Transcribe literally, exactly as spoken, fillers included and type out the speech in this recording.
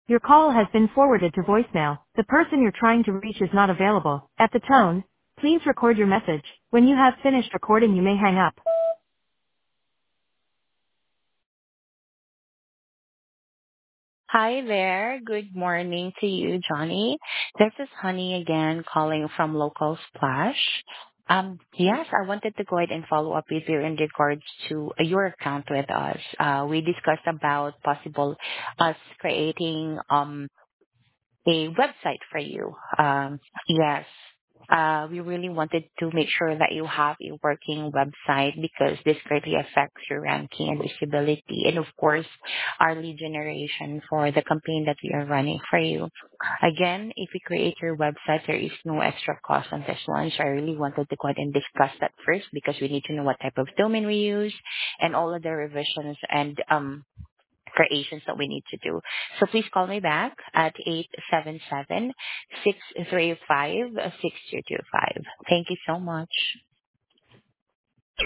Your call has been forwarded to voicemail. The person you're trying to reach is not available. At the tone, please record your message. When you have finished recording, you may hang up. Hi there. Good morning to you, Johnny. This is Honey again calling from Local Splash. Um, yes, I wanted to go ahead and follow up with you in regards to uh, your account with us. Uh, we discussed about possible us creating um a website for you. Um, yes. Uh, we really wanted to make sure that you have a working website because this greatly affects your ranking and visibility and of course our lead generation for the campaign that we are running for you. Again, if you create your website, there is no extra cost on this one. So I really wanted to go ahead and discuss that first because we need to know what type of domain we use and all of the revisions and um creations that we need to do. So please call me back at eight seven seven, six three five, six two two five. Thank you so much.